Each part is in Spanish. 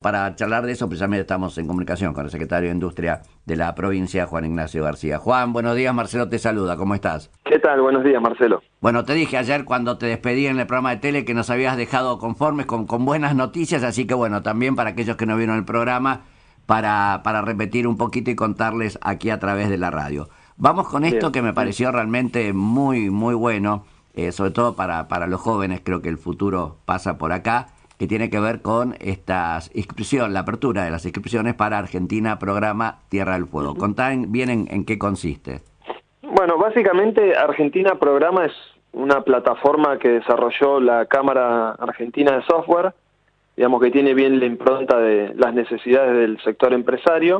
para charlar de eso, precisamente estamos en comunicación con el secretario de Industria de la provincia, Juan Ignacio García. Juan, buenos días, Marcelo te saluda, ¿cómo estás? ¿Qué tal? Buenos días, Marcelo. Bueno, te dije ayer cuando te despedí en el programa de tele que nos habías dejado conformes con buenas noticias, así que bueno, también para aquellos que no vieron el programa, para repetir un poquito y contarles aquí a través de la radio. Vamos con esto Bien. que me pareció realmente muy, muy bueno, sobre todo para los jóvenes, creo que el futuro pasa por acá, que tiene que ver con la apertura de las inscripciones para Argentina Programa Tierra del Fuego. Contá bien en qué consiste. Bueno, básicamente Argentina Programa es una plataforma que desarrolló la Cámara Argentina de Software, digamos que tiene bien la impronta de las necesidades del sector empresario,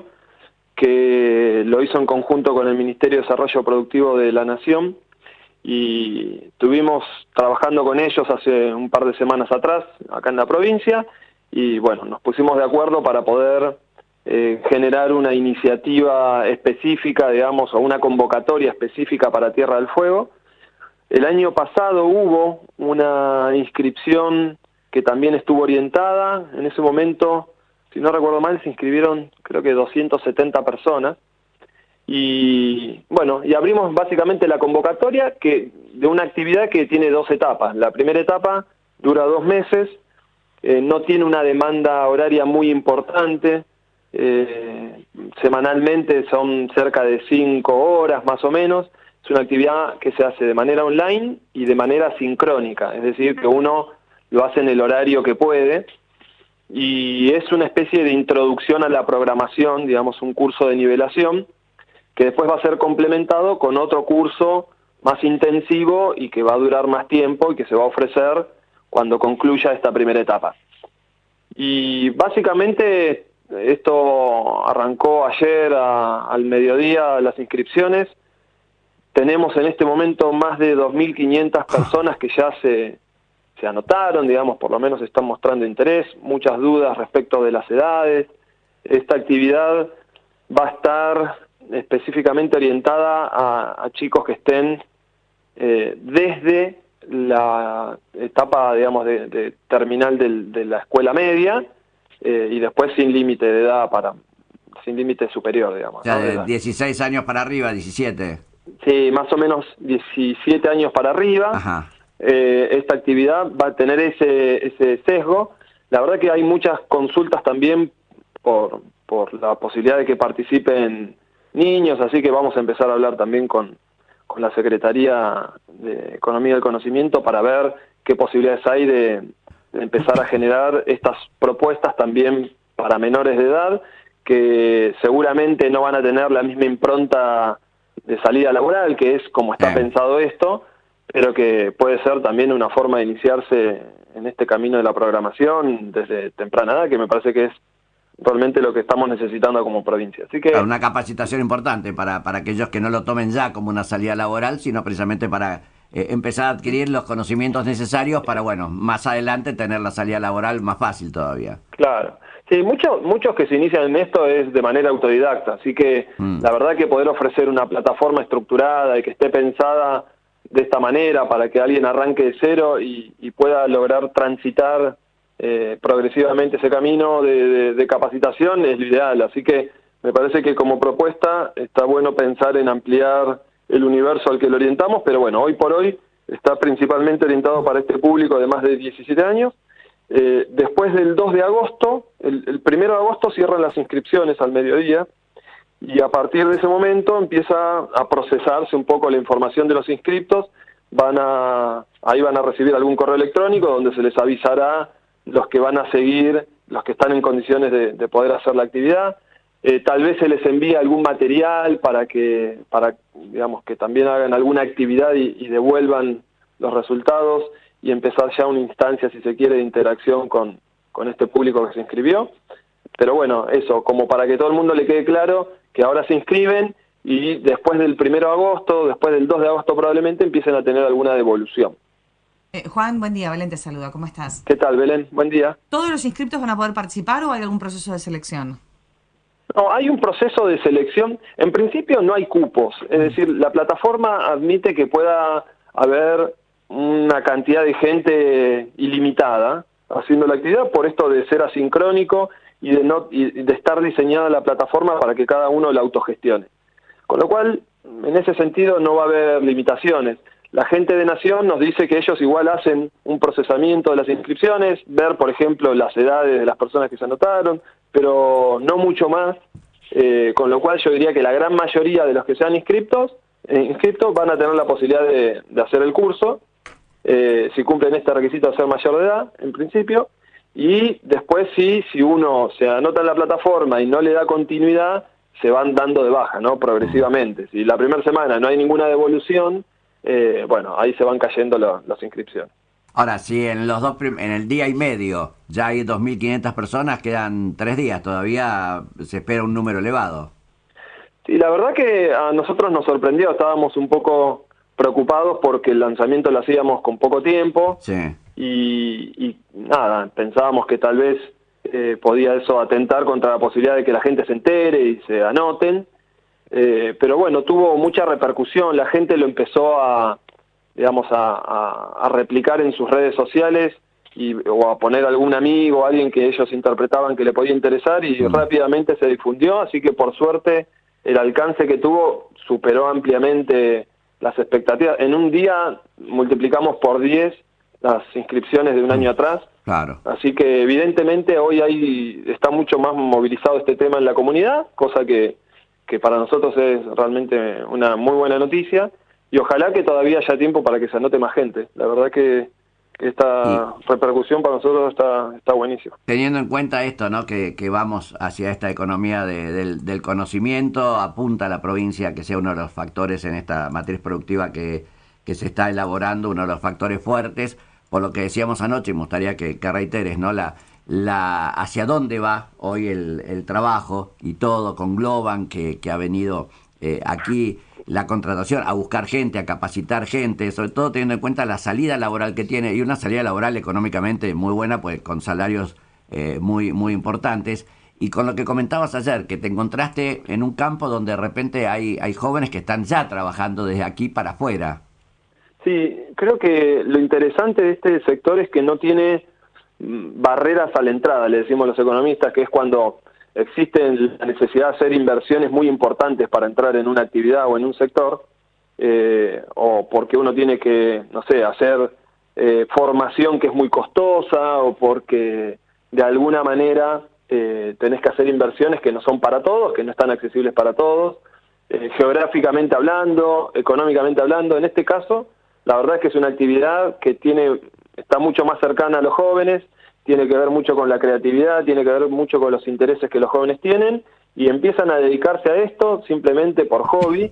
que lo hizo en conjunto con el Ministerio de Desarrollo Productivo de la Nación, y estuvimos trabajando con ellos hace un par de semanas atrás, acá en la provincia, y bueno, nos pusimos de acuerdo para poder generar una iniciativa específica, digamos, o una convocatoria específica para Tierra del Fuego. El año pasado hubo una inscripción que también estuvo orientada. En ese momento, si no recuerdo mal, se inscribieron creo que 270 personas. Y bueno, y abrimos básicamente la convocatoria de una actividad que tiene dos etapas. La primera etapa dura 2 meses, no tiene una demanda horaria muy importante. Semanalmente son cerca de 5 horas más o menos. Es una actividad que se hace de manera online y de manera sincrónica, es decir, que uno lo hace en el horario que puede, y es una especie de introducción a la programación, digamos un curso de nivelación, que después va a ser complementado con otro curso más intensivo y que va a durar más tiempo y que se va a ofrecer cuando concluya esta primera etapa. Y básicamente esto arrancó ayer al mediodía las inscripciones. Tenemos en este momento más de 2.500 personas que ya se anotaron, digamos, por lo menos están mostrando interés, muchas dudas respecto de las edades. Esta actividad va a estar específicamente orientada a chicos que estén desde la etapa, digamos, de terminal de la escuela media, y después sin límite de edad, sin límite superior, digamos. O sea, ¿no? de 16 años para arriba, 17. Sí, más o menos 17 años para arriba. Ajá. Esta actividad va a tener ese sesgo. La verdad que hay muchas consultas también por la posibilidad de que participen niños, así que vamos a empezar a hablar también con la Secretaría de Economía del Conocimiento para ver qué posibilidades hay de empezar a generar estas propuestas también para menores de edad, que seguramente no van a tener la misma impronta de salida laboral, que es como está pensado esto, pero que puede ser también una forma de iniciarse en este camino de la programación desde temprana edad, que me parece que es realmente lo que estamos necesitando como provincia. Así que Una capacitación importante para aquellos que no lo tomen ya como una salida laboral, sino precisamente para empezar a adquirir los conocimientos necesarios para, bueno, más adelante tener la salida laboral más fácil todavía. Claro. Sí, muchos que se inician en esto es de manera autodidacta, así que la verdad que poder ofrecer una plataforma estructurada y que esté pensada de esta manera para que alguien arranque de cero y pueda lograr transitar progresivamente ese camino de capacitación es lo ideal. Así que me parece que como propuesta está bueno pensar en ampliar el universo al que lo orientamos, pero bueno, hoy por hoy está principalmente orientado para este público de más de 17 años. Después del 2 de agosto, el 1 de agosto cierran las inscripciones al mediodía, y a partir de ese momento empieza a procesarse un poco la información de los inscriptos. Ahí van a recibir algún correo electrónico donde se les avisará los que van a seguir, los que están en condiciones de poder hacer la actividad. Tal vez se les envíe algún material para digamos, que también hagan alguna actividad y devuelvan los resultados y empezar ya una instancia, si se quiere, de interacción con este público que se inscribió. Pero bueno, eso, como para que todo el mundo le quede claro que ahora se inscriben y después del 1 de agosto, después del 2 de agosto probablemente empiecen a tener alguna devolución. Juan, buen día, Belén te saluda, ¿cómo estás? ¿Qué tal, Belén? Buen día. ¿Todos los inscriptos van a poder participar o hay algún proceso de selección? No, hay un proceso de selección. En principio no hay cupos, es decir, la plataforma admite que pueda haber una cantidad de gente ilimitada haciendo la actividad por esto de ser asincrónico y de estar diseñada la plataforma para que cada uno la autogestione. Con lo cual, en ese sentido no va a haber limitaciones. La gente de Nación nos dice que ellos igual hacen un procesamiento de las inscripciones, ver, por ejemplo, las edades de las personas que se anotaron, pero no mucho más, con lo cual yo diría que la gran mayoría de los que sean inscriptos van a tener la posibilidad de hacer el curso, si cumplen este requisito de ser mayor de edad, en principio, y después sí, si uno se anota en la plataforma y no le da continuidad, se van dando de baja, ¿no? Progresivamente. Si la primera semana no hay ninguna devolución, bueno, ahí se van cayendo las inscripciones. Ahora, si en en el día y medio ya hay 2.500 personas, quedan 3 días, todavía se espera un número elevado. Sí, la verdad que a nosotros nos sorprendió, estábamos un poco preocupados porque el lanzamiento lo hacíamos con poco tiempo. Sí. Y nada, pensábamos que tal vez podía eso atentar contra la posibilidad de que la gente se entere y se anoten, pero bueno, tuvo mucha repercusión, la gente lo empezó a replicar en sus redes sociales o a poner algún amigo o alguien que ellos interpretaban que le podía interesar y rápidamente se difundió, así que por suerte el alcance que tuvo superó ampliamente las expectativas. En un día multiplicamos por 10 las inscripciones de un año atrás. Claro. Así que evidentemente hoy está mucho más movilizado este tema en la comunidad, cosa que para nosotros es realmente una muy buena noticia, y ojalá que todavía haya tiempo para que se anote más gente. La verdad que esta repercusión para nosotros está buenísima. Teniendo en cuenta esto, ¿no? Que vamos hacia esta economía del conocimiento, apunta a la provincia que sea uno de los factores en esta matriz productiva que se está elaborando, uno de los factores fuertes, por lo que decíamos anoche, y me gustaría que reiteres, ¿no? Hacia dónde va hoy el trabajo y todo con Globan, que ha venido aquí la contratación, a buscar gente, a capacitar gente, sobre todo teniendo en cuenta la salida laboral que tiene, y una salida laboral económicamente muy buena, pues con salarios muy, muy importantes. Y con lo que comentabas ayer, que te encontraste en un campo donde de repente hay jóvenes que están ya trabajando desde aquí para afuera. Sí, creo que lo interesante de este sector es que no tiene barreras a la entrada, le decimos los economistas, que es cuando existe la necesidad de hacer inversiones muy importantes para entrar en una actividad o en un sector, o porque uno tiene que, no sé, hacer formación que es muy costosa, o porque de alguna manera tenés que hacer inversiones que no son para todos, que no están accesibles para todos, geográficamente hablando, económicamente hablando. En este caso, la verdad es que es una actividad que está mucho más cercana a los jóvenes, tiene que ver mucho con la creatividad, tiene que ver mucho con los intereses que los jóvenes tienen, y empiezan a dedicarse a esto simplemente por hobby,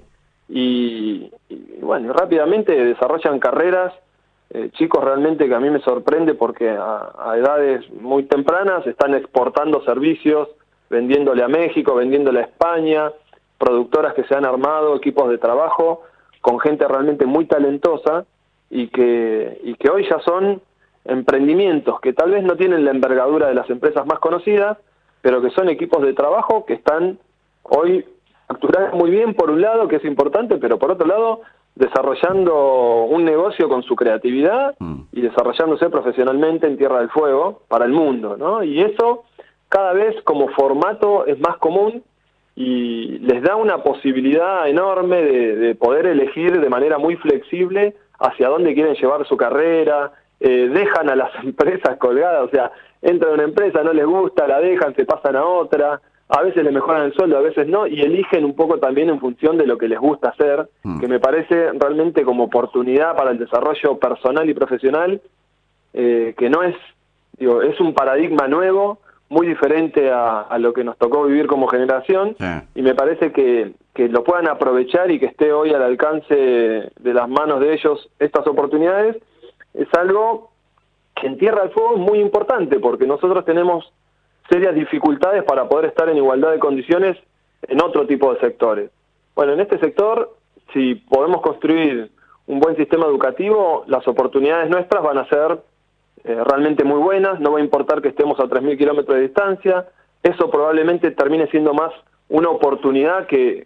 y bueno, rápidamente desarrollan carreras, chicos realmente que a mí me sorprende porque a edades muy tempranas están exportando servicios, vendiéndole a México, vendiéndole a España, productoras que se han armado, equipos de trabajo, con gente realmente muy talentosa, y que hoy ya son emprendimientos que tal vez no tienen la envergadura de las empresas más conocidas, pero que son equipos de trabajo que están hoy facturando muy bien por un lado, que es importante, pero por otro lado desarrollando un negocio con su creatividad y desarrollándose profesionalmente en Tierra del Fuego para el mundo, ¿no? Y eso cada vez como formato es más común y les da una posibilidad enorme de poder elegir de manera muy flexible hacia dónde quieren llevar su carrera. Dejan a las empresas colgadas, o sea, entran a una empresa, no les gusta, la dejan, se pasan a otra, a veces les mejoran el sueldo, a veces no, y eligen un poco también en función de lo que les gusta hacer, que me parece realmente como oportunidad para el desarrollo personal y profesional, que no es, es un paradigma nuevo, muy diferente a lo que nos tocó vivir como generación, y me parece que lo puedan aprovechar y que esté hoy al alcance de las manos de ellos estas oportunidades. Es algo que en Tierra del Fuego es muy importante, porque nosotros tenemos serias dificultades para poder estar en igualdad de condiciones en otro tipo de sectores. Bueno, en este sector, si podemos construir un buen sistema educativo, las oportunidades nuestras van a ser realmente muy buenas, no va a importar que estemos a 3.000 kilómetros de distancia, eso probablemente termine siendo más una oportunidad que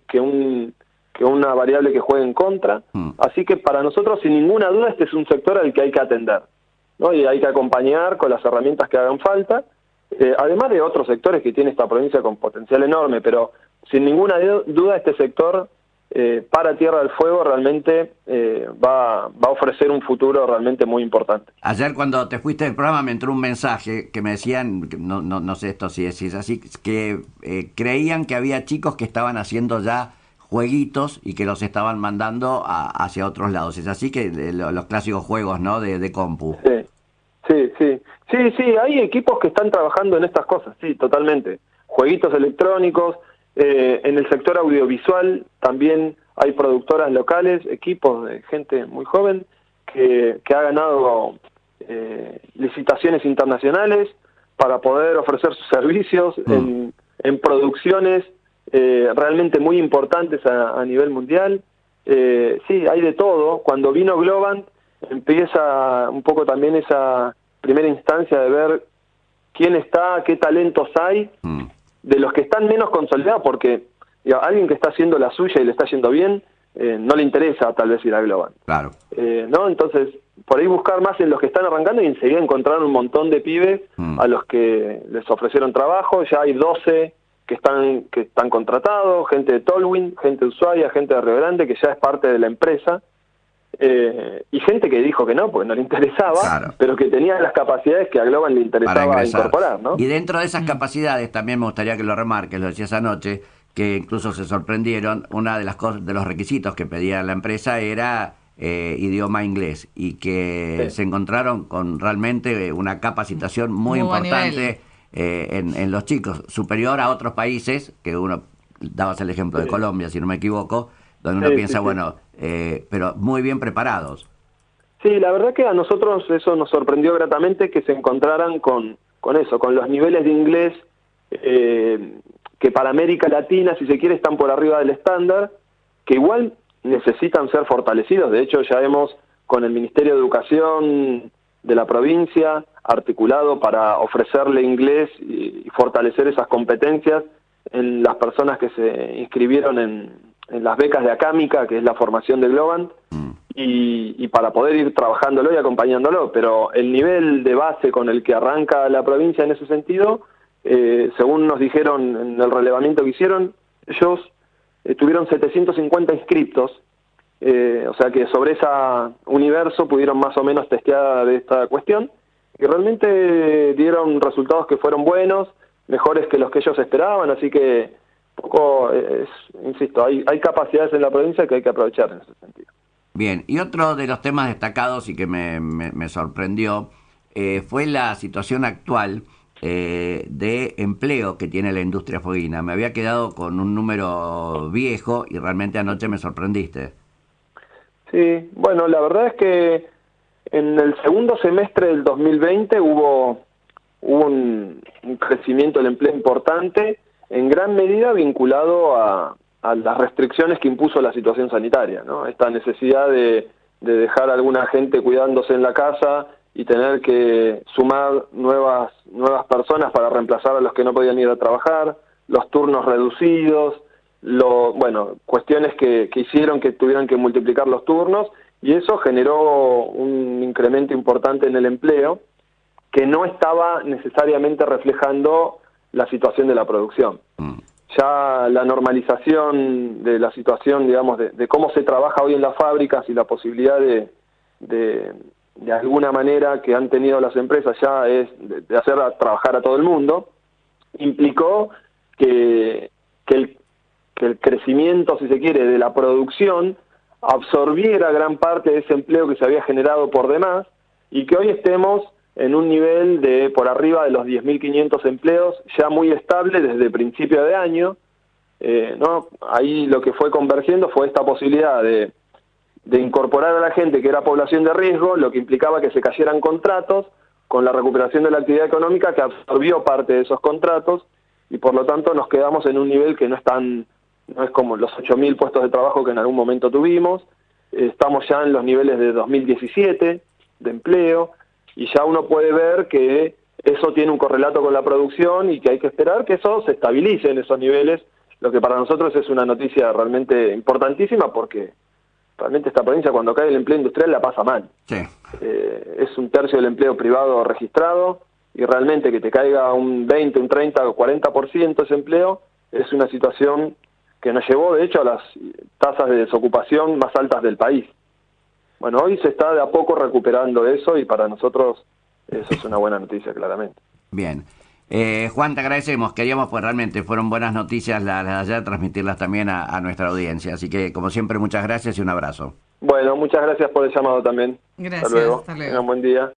una variable que juegue en contra. Así que para nosotros, sin ninguna duda, este es un sector al que hay que atender, ¿no? Y hay que acompañar con las herramientas que hagan falta, además de otros sectores que tiene esta provincia con potencial enorme, pero sin ninguna duda este sector para Tierra del Fuego realmente va a ofrecer un futuro realmente muy importante. Ayer cuando te fuiste del programa me entró un mensaje que me decían, no sé esto si es así, que creían que había chicos que estaban haciendo ya jueguitos y que los estaban mandando hacia otros lados. Es así que los clásicos juegos, ¿no? De compu. Sí, hay equipos que están trabajando en estas cosas, sí, totalmente. Jueguitos electrónicos, en el sector audiovisual también hay productoras locales, equipos de gente muy joven que ha ganado licitaciones internacionales para poder ofrecer sus servicios en producciones realmente muy importantes a nivel mundial. Sí, hay de todo. Cuando vino Globant empieza un poco también esa primera instancia de ver quién está, qué talentos hay, de los que están menos consolidados, porque alguien que está haciendo la suya y le está yendo bien, no le interesa tal vez ir a Globant. Claro. ¿No? Entonces, por ahí buscar más en los que están arrancando y enseguida encontrar un montón de pibes a los que les ofrecieron trabajo. Ya hay 12 que están contratados, gente de Tolwyn, gente de Ushuaia, gente de Río Grande, que ya es parte de la empresa, y gente que dijo que no, porque no le interesaba, claro, pero que tenía las capacidades que a Globant le interesaba incorporar, ¿no? Y dentro de esas capacidades, también me gustaría que lo remarques, lo decías anoche, que incluso se sorprendieron, una de las cosas, de los requisitos que pedía la empresa era idioma inglés, y que se encontraron con realmente una capacitación muy importante en los chicos, superior a otros países, que uno, dabas el ejemplo de Colombia, si no me equivoco, donde uno piensa, bueno, pero muy bien preparados. Sí, la verdad que a nosotros eso nos sorprendió gratamente, que se encontraran con eso, con los niveles de inglés que para América Latina, si se quiere, están por arriba del estándar, que igual necesitan ser fortalecidos. De hecho, ya hemos, con el Ministerio de Educación de la provincia, articulado para ofrecerle inglés y fortalecer esas competencias en las personas que se inscribieron en las becas de Acámica, que es la formación de Globant, y para poder ir trabajándolo y acompañándolo. Pero el nivel de base con el que arranca la provincia en ese sentido, según nos dijeron en el relevamiento que hicieron, ellos tuvieron 750 inscriptos, o sea que sobre ese universo pudieron más o menos testear de esta cuestión, y realmente dieron resultados que fueron buenos, mejores que los que ellos esperaban, así que poco insisto, hay capacidades en la provincia que hay que aprovechar en ese sentido. Bien, y otro de los temas destacados y que me sorprendió fue la situación actual de empleo que tiene la industria fueguina. Me había quedado con un número viejo y realmente anoche me sorprendiste. Sí, bueno, la verdad es que en el segundo semestre del 2020 hubo un crecimiento del empleo importante, en gran medida vinculado a las restricciones que impuso la situación sanitaria, ¿no? Esta necesidad de dejar a alguna gente cuidándose en la casa y tener que sumar nuevas personas para reemplazar a los que no podían ir a trabajar, los turnos reducidos, cuestiones que hicieron que tuvieran que multiplicar los turnos, y eso generó un incremento importante en el empleo que no estaba necesariamente reflejando la situación de la producción. Ya la normalización de la situación, digamos, de cómo se trabaja hoy en las fábricas y la posibilidad de alguna manera que han tenido las empresas ya es de hacer trabajar a todo el mundo, implicó que el crecimiento, si se quiere, de la producción absorbiera gran parte de ese empleo que se había generado por demás, y que hoy estemos en un nivel de por arriba de los 10.500 empleos, ya muy estable desde principio de año, ¿no? Ahí lo que fue convergiendo fue esta posibilidad de incorporar a la gente que era población de riesgo, lo que implicaba que se cayeran contratos, con la recuperación de la actividad económica que absorbió parte de esos contratos, y por lo tanto nos quedamos en un nivel que no es como los 8.000 puestos de trabajo que en algún momento tuvimos. Estamos ya en los niveles de 2017 de empleo, y ya uno puede ver que eso tiene un correlato con la producción y que hay que esperar que eso se estabilice en esos niveles, lo que para nosotros es una noticia realmente importantísima, porque realmente esta provincia, cuando cae el empleo industrial, la pasa mal. Sí. Es 1/3 del empleo privado registrado, y realmente que te caiga un 20, un 30 o 40% ese empleo, es una situación que nos llevó, de hecho, a las tasas de desocupación más altas del país. Bueno, hoy se está de a poco recuperando eso y para nosotros eso es una buena noticia, claramente. Bien. Juan, te agradecemos. Queríamos, pues realmente fueron buenas noticias las de ayer, transmitirlas también a nuestra audiencia. Así que, como siempre, muchas gracias y un abrazo. Bueno, muchas gracias por el llamado también. Gracias, Hasta luego. hasta luego. Tengan buen día.